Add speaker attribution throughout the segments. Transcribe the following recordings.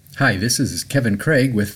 Speaker 1: Hi, this is Kevin Craig with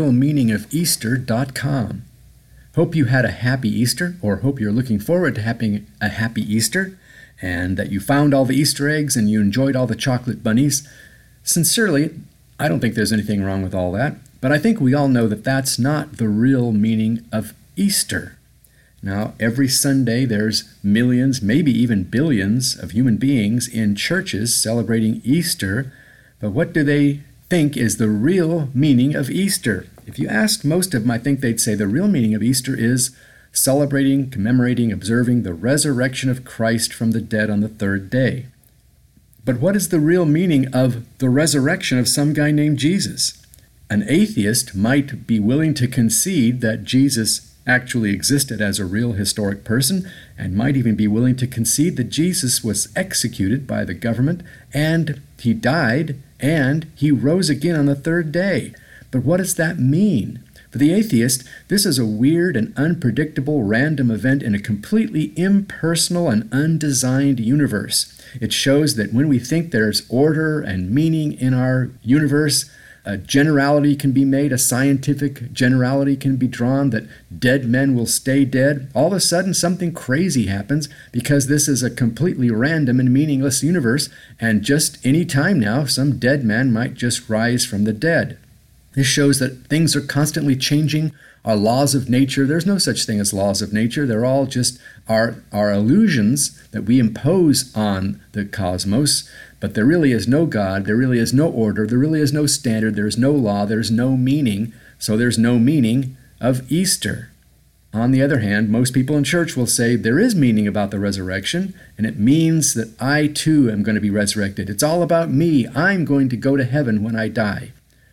Speaker 1: TheRealMeaningOfEaster.com. Hope you had a happy Easter, or hope you're looking forward to having a happy Easter, and that you found all the Easter eggs and you enjoyed all the chocolate bunnies. Sincerely, I don't think there's anything wrong with all that, but I think we all know that that's not the real meaning of Easter. Now, every Sunday there's millions, maybe even billions of human beings in churches celebrating Easter, but what do they think is the real meaning of Easter? If you asked most of them, I think they'd say the real meaning of Easter is celebrating, commemorating, observing the resurrection of Christ from the dead on the third day. But what is the real meaning of the resurrection of some guy named Jesus? An atheist might be willing to concede that Jesus actually existed as a real historic person, and might even be willing to concede that Jesus was executed by the government, and he died, and he rose again on the third day. But what does that mean? For the atheist, this is a weird and unpredictable random event in a completely impersonal and undesigned universe. It shows that when we think there's order and meaning in our universe, a generality can be made, a scientific generality can be drawn that dead men will stay dead. All of a sudden, something crazy happens because this is a completely random and meaningless universe, and just any time now, some dead man might just rise from the dead. This shows that things are constantly changing. Our laws of nature, there's no such thing as laws of nature. They're all just our illusions that we impose on the cosmos. But there really is no God, there really is no order, there really is no standard, there is no law, there is no meaning, so there's no meaning of Easter. On the other hand, most people in church will say there is meaning about the resurrection, and it means that I too am going to be resurrected. It's all about me. I'm going to go to heaven when I die.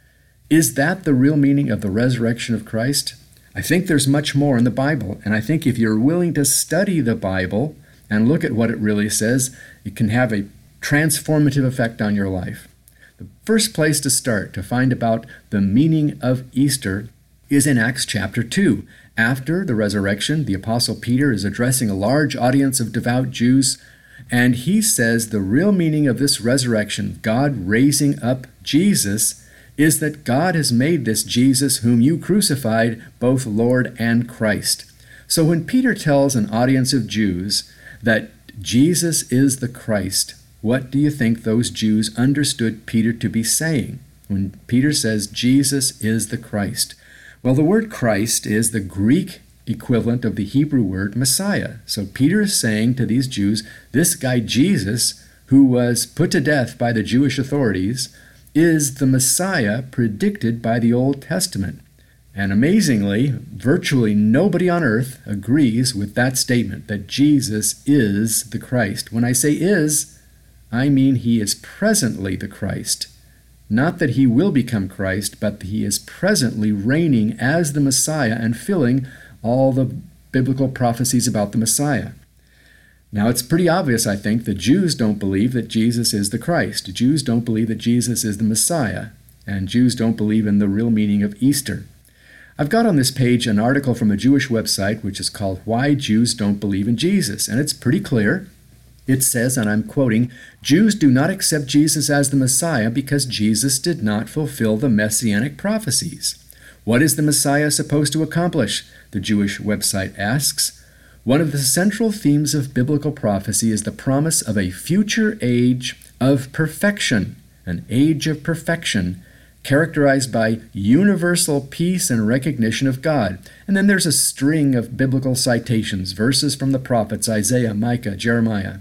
Speaker 1: Is that the real meaning of the resurrection of Christ? I think there's much more in the Bible, and I think if you're willing to study the Bible and look at what it really says, it can have a transformative effect on your life. The first place to start to find about the meaning of Easter is in Acts chapter 2. After the resurrection, the Apostle Peter is addressing a large audience of devout Jews, and he says the real meaning of this resurrection, God raising up Jesus, is that God has made this Jesus whom you crucified both Lord and Christ. So when Peter tells an audience of Jews that Jesus is the Christ, what do you think those Jews understood Peter to be saying when Peter says Jesus is the Christ? Well, the word Christ is the Greek equivalent of the Hebrew word Messiah. So Peter is saying to these Jews, this guy Jesus, who was put to death by the Jewish authorities, is the Messiah predicted by the Old Testament. And amazingly, virtually nobody on earth agrees with that statement, that Jesus is the Christ. When I say is, I mean he is presently the Christ. Not that he will become Christ, but that he is presently reigning as the Messiah and filling all the biblical prophecies about the Messiah. Now, it's pretty obvious, I think, that Jews don't believe that Jesus is the Christ. Jews don't believe that Jesus is the Messiah, and Jews don't believe in the real meaning of Easter. I've got on this page an article from a Jewish website which is called Why Jews Don't Believe in Jesus, and it's pretty clear. It says, and I'm quoting, Jews do not accept Jesus as the Messiah because Jesus did not fulfill the messianic prophecies. What is the Messiah supposed to accomplish? The Jewish website asks. One of the central themes of biblical prophecy is the promise of a future age of perfection, an age of perfection, characterized by universal peace and recognition of God. And then there's a string of biblical citations, verses from the prophets Isaiah, Micah, Jeremiah.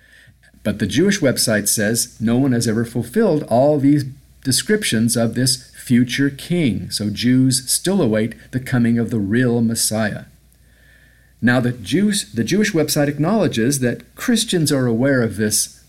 Speaker 1: But the Jewish website says no one has ever fulfilled all these descriptions of this future king. So Jews still await the coming of the real Messiah. Now, the Jewish website acknowledges that Christians are aware of this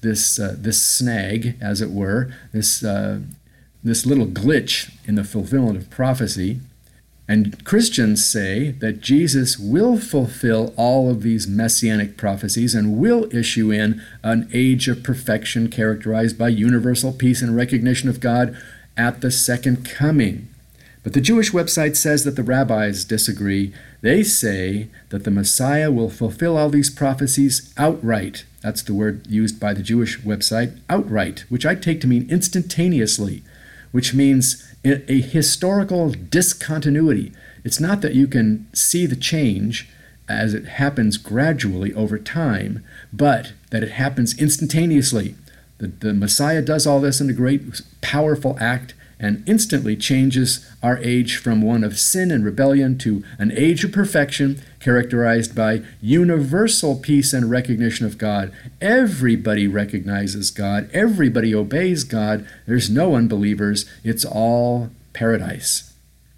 Speaker 1: snag, as it were, this little glitch in the fulfillment of prophecy. And Christians say that Jesus will fulfill all of these messianic prophecies and will issue in an age of perfection characterized by universal peace and recognition of God at the second coming. But the Jewish website says that the rabbis disagree. They say that the Messiah will fulfill all these prophecies outright. That's the word used by the Jewish website, outright, which I take to mean instantaneously. which means a historical discontinuity. It's not that you can see the change as it happens gradually over time, but that it happens instantaneously. The Messiah does all this in a great, powerful act and instantly changes our age from one of sin and rebellion to an age of perfection characterized by universal peace and recognition of God. Everybody recognizes God. Everybody obeys God. There's no unbelievers. It's all paradise.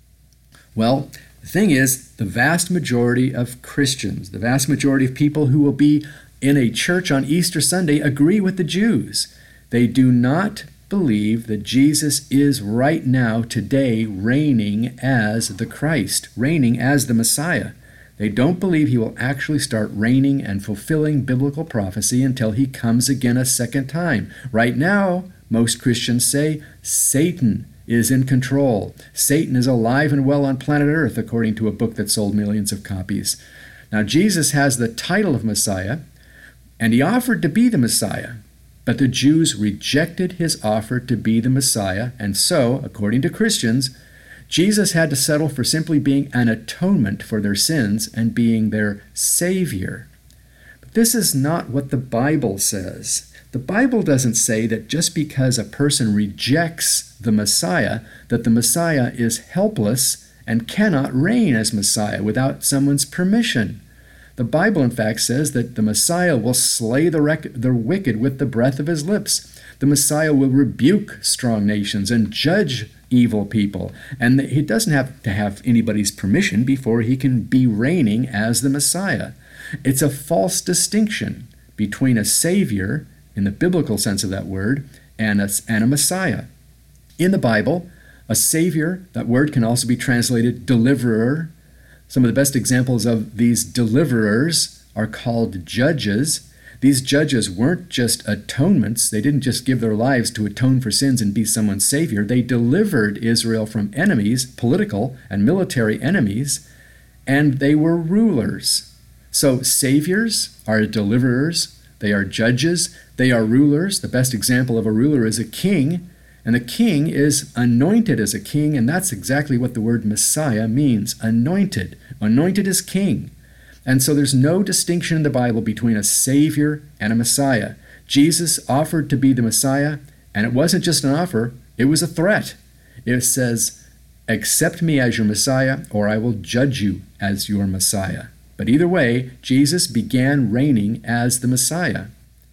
Speaker 1: Well, the thing is, the vast majority of Christians, the vast majority of people who will be in a church on Easter Sunday agree with the Jews. They do not believe that Jesus is right now, today, reigning as the Christ, reigning as the Messiah. They don't believe he will actually start reigning and fulfilling biblical prophecy until he comes again a second time. Right now, most Christians say Satan is in control. Satan is alive and well on planet Earth, according to a book that sold millions of copies. Now, Jesus has the title of Messiah, and he offered to be the Messiah. But the Jews rejected his offer to be the Messiah, and so, according to Christians, Jesus had to settle for simply being an atonement for their sins and being their Savior. But this is not what the Bible says. The Bible doesn't say that just because a person rejects the Messiah, that the Messiah is helpless and cannot reign as Messiah without someone's permission. The Bible, in fact, says that the Messiah will slay the wicked with the breath of his lips. The Messiah will rebuke strong nations and judge evil people. And he doesn't have to have anybody's permission before he can be reigning as the Messiah. It's a false distinction between a Savior, in the biblical sense of that word, and a Messiah. In the Bible, a Savior, that word can also be translated deliverer. Some of the best examples of these deliverers are called judges. These judges weren't just atonements. They didn't just give their lives to atone for sins and be someone's savior. They delivered Israel from enemies, political and military enemies, and they were rulers. So saviors are deliverers. They are judges. They are rulers. The best example of a ruler is a king. And the king is anointed as a king, and that's exactly what the word Messiah means, anointed. Anointed as king. And so there's no distinction in the Bible between a Savior and a Messiah. Jesus offered to be the Messiah, and it wasn't just an offer, it was a threat. It says, accept me as your Messiah, or I will judge you as your Messiah. But either way, Jesus began reigning as the Messiah.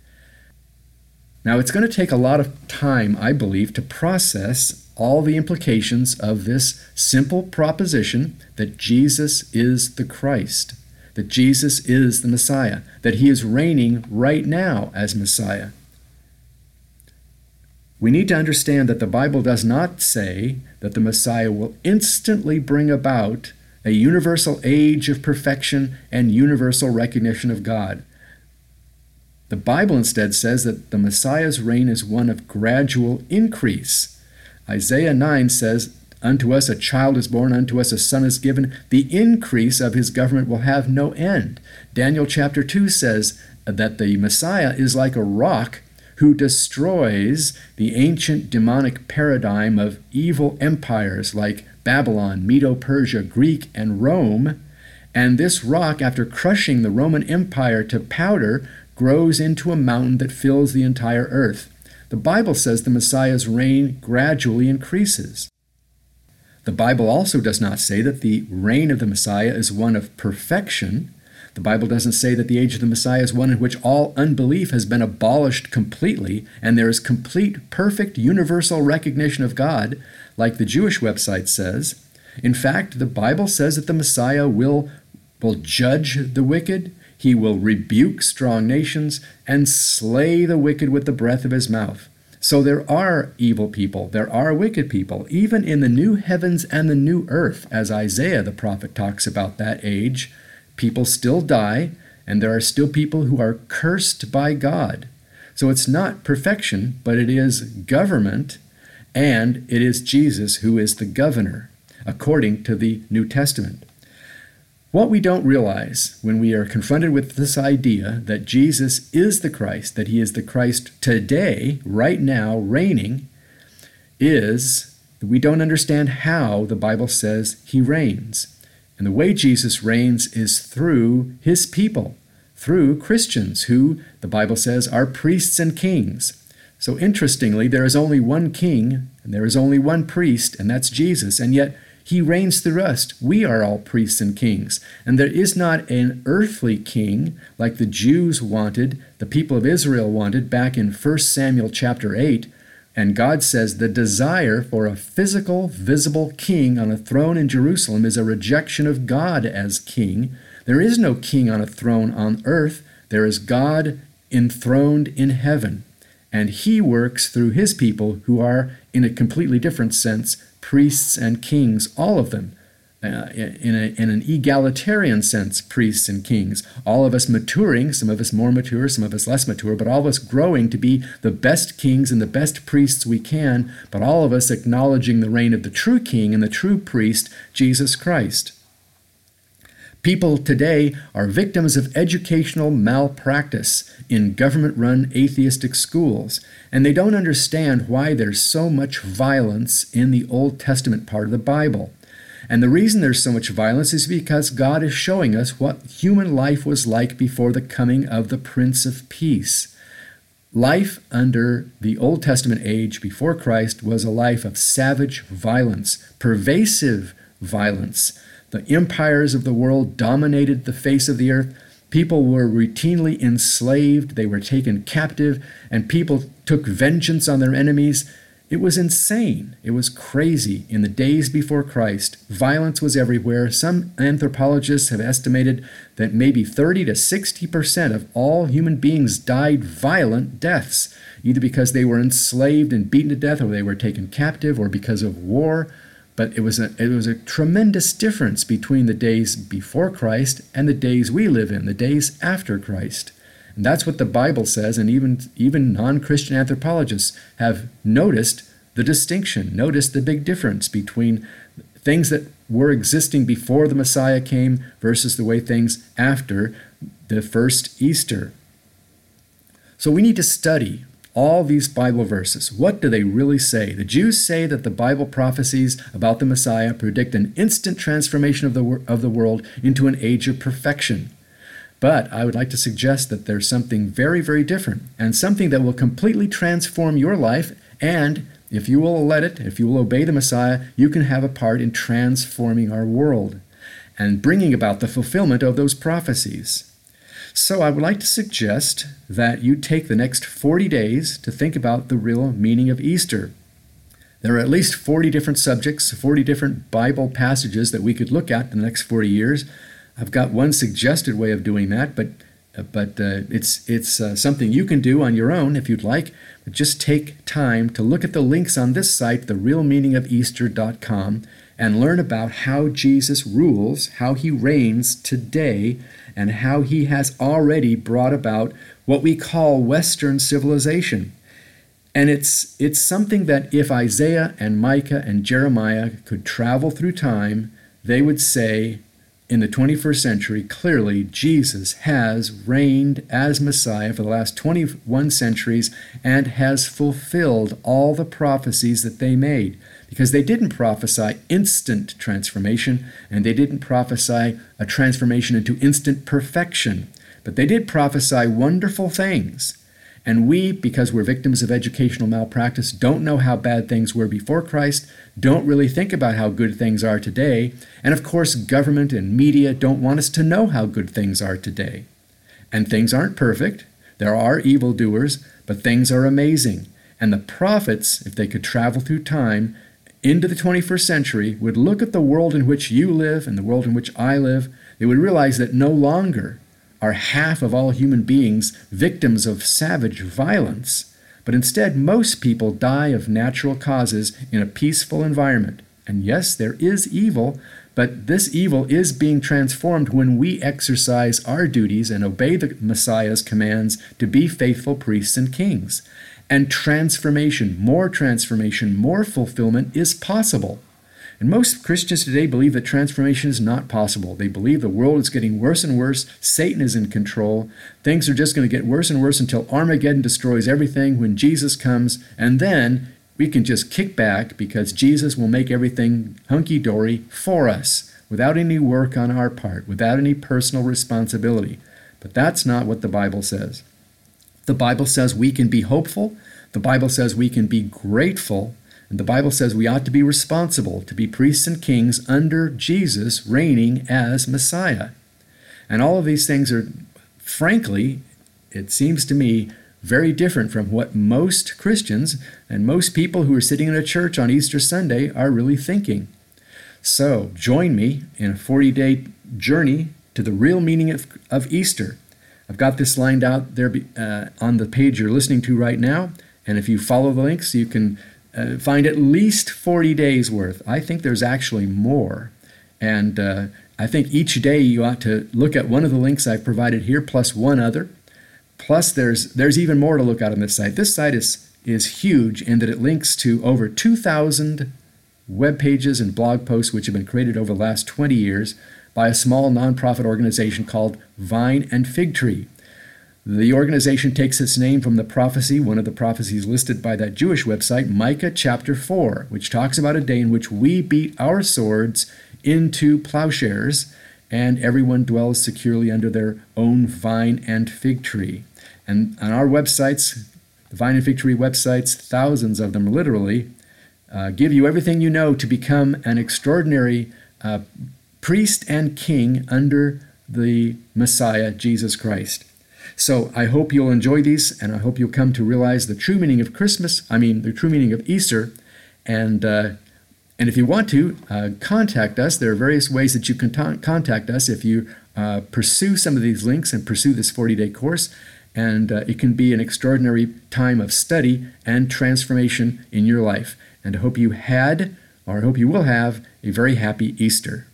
Speaker 1: Now, it's going to take a lot of time, I believe, to process all the implications of this simple proposition that Jesus is the Christ, that Jesus is the Messiah, that he is reigning right now as Messiah. We need to understand that the Bible does not say that the Messiah will instantly bring about a universal age of perfection and universal recognition of God. The Bible instead says that the Messiah's reign is one of gradual increase. Isaiah 9 says, unto us a child is born, unto us a son is given. The increase of his government will have no end. Daniel chapter 2 says that the Messiah is like a rock who destroys the ancient demonic paradigm of evil empires like Babylon, Medo-Persia, Greek, and Rome. And this rock, after crushing the Roman Empire to powder, grows into a mountain that fills the entire earth. The Bible says the Messiah's reign gradually increases. The Bible also does not say that the reign of the Messiah is one of perfection. The Bible doesn't say that the age of the Messiah is one in which all unbelief has been abolished completely and there is complete, perfect, universal recognition of God, like the Jewish website says. In fact, the Bible says that the Messiah will judge the wicked. He will rebuke strong nations and slay the wicked with the breath of his mouth. So there are evil people, there are wicked people, even in the new heavens and the new earth, as Isaiah the prophet talks about that age. People still die, and there are still people who are cursed by God. So it's not perfection, but it is government, and it is Jesus who is the governor, according to the New Testament. What we don't realize when we are confronted with this idea that Jesus is the Christ, that he is the Christ today, right now, reigning, is We don't understand how the Bible says he reigns. And the way Jesus reigns is through his people, through Christians who, the Bible says, are priests and kings. So interestingly, there is only one king and there is only one priest, and that's Jesus. And yet he reigns through us. We are all priests and kings. And there is not an earthly king like the Jews wanted, the people of Israel wanted back in 1 Samuel chapter 8. And God says the desire for a physical, visible king on a throne in Jerusalem is a rejection of God as king. There is no king on a throne on earth. There is God enthroned in heaven. And he works through his people who are, in a completely different sense, priests and kings, all of them. In an egalitarian sense, priests and kings. All of us maturing, some of us more mature, some of us less mature, but all of us growing to be the best kings and the best priests we can, but all of us acknowledging the reign of the true king and the true priest, Jesus Christ. People today are victims of educational malpractice in government-run atheistic schools, and they don't understand why there's so much violence in the Old Testament part of the Bible. And the reason there's so much violence is because God is showing us what human life was like before the coming of the Prince of Peace. Life under the Old Testament age before Christ was a life of savage violence, pervasive violence. The empires of the world dominated the face of the earth. People were routinely enslaved. They were taken captive, and people took vengeance on their enemies. It was insane. It was crazy. In the days before Christ, violence was everywhere. Some anthropologists have estimated that maybe 30 to 60% of all human beings died violent deaths, either because they were enslaved and beaten to death, or they were taken captive, or because of war. But it was a tremendous difference between the days before Christ and the days we live in, the days after Christ. And that's what the Bible says, and even non-Christian anthropologists have noticed the distinction, noticed the big difference between things that were existing before the Messiah came versus the way things after the first Easter. So we need to study all these Bible verses. What do they really say? The Jews say that the Bible prophecies about the Messiah predict an instant transformation of the world into an age of perfection. But I would like to suggest that there's something very, very different, and something that will completely transform your life, and if you will let it, if you will obey the Messiah, you can have a part in transforming our world and bringing about the fulfillment of those prophecies. So I would like to suggest that you take the next 40 days to think about the real meaning of Easter. There are at least 40 different subjects, 40 different Bible passages that we could look at in the next 40 years. I've got one suggested way of doing that, but it's something you can do on your own if you'd like. But just take time to look at the links on this site, therealmeaningofeaster.com, and learn about how Jesus rules, how he reigns today, and how he has already brought about what we call Western civilization. And it's something that if Isaiah and Micah and Jeremiah could travel through time, they would say, in the 21st century, clearly Jesus has reigned as Messiah for the last 21 centuries and has fulfilled all the prophecies that they made. Because they didn't prophesy instant transformation, and they didn't prophesy a transformation into instant perfection. But they did prophesy wonderful things. And we, because we're victims of educational malpractice, don't know how bad things were before Christ, don't really think about how good things are today, and of course government and media don't want us to know how good things are today. And things aren't perfect, there are evildoers, but things are amazing. And the prophets, if they could travel through time into the 21st century, would look at the world in which you live and the world in which I live. They would realize that no longer are half of all human beings victims of savage violence, but instead most people die of natural causes in a peaceful environment. And yes, there is evil, but this evil is being transformed when we exercise our duties and obey the Messiah's commands to be faithful priests and kings. And transformation, more fulfillment is possible. And most Christians today believe that transformation is not possible. They believe the world is getting worse and worse. Satan is in control. Things are just going to get worse and worse until Armageddon destroys everything when Jesus comes. And then We can just kick back because Jesus will make everything hunky-dory for us without any work on our part, without any personal responsibility. But that's not what the Bible says. The Bible says we can be hopeful. The Bible says we can be grateful. And the Bible says we ought to be responsible to be priests and kings under Jesus reigning as Messiah. And all of these things are, frankly, it seems to me, very different from what most Christians and most people who are sitting in a church on Easter Sunday are really thinking. So join me in a 40-day journey to the real meaning of Easter. I've got this lined out there on the page you're listening to right now, and if you follow the links, you can find at least 40 days worth. I think there's actually more, and I think each day you ought to look at one of the links I've provided here, plus one other. Plus, there's even more to look at on this site. This site is huge in that it links to over 2,000 web pages and blog posts which have been created over the last 20 years by a small nonprofit organization called Vine and Fig Tree. The organization takes its name from the prophecy, one of the prophecies listed by that Jewish website, Micah chapter 4, which talks about a day in which we beat our swords into plowshares and everyone dwells securely under their own vine and fig tree. And on our websites, the Vine and Fig Tree websites, thousands of them literally, give you everything you know to become an extraordinary priest and king under the Messiah, Jesus Christ. So I hope you'll enjoy these, and I hope you'll come to realize the true meaning of the true meaning of Easter. And if you want to, contact us. There are various ways that you can contact us if you pursue some of these links and pursue this 40-day course. And it can be an extraordinary time of study and transformation in your life. And I hope you will have a very happy Easter.